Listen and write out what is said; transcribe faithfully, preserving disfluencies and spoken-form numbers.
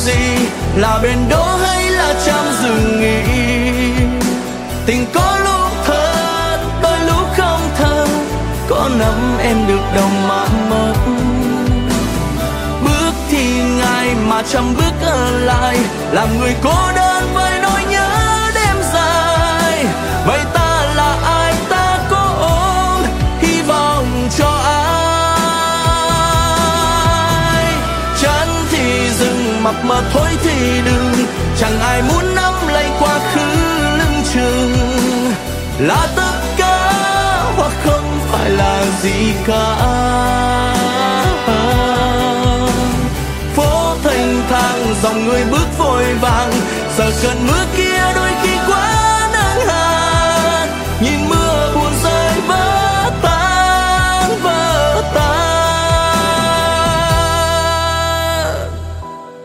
gì, là bền đỗ hay là trăm rừng nghỉ. Tình có lúc thật, đôi lúc không thật, có nắm em được đâu mà mất. Bước thì ngại mà trăm bước ở lại, làm người cô đơn với nỗi nhớ đêm dài. Vậy ta là ai, ta có ôm hy vọng cho ai? Chán thì dừng, mập mờ thôi thì đừng, chẳng ai muốn nắm lấy quá khứ lưng chừng. Là tất cả hoặc không phải là gì cả. Phố thanh thang dòng người bước vội vàng, giờ cơn mưa kia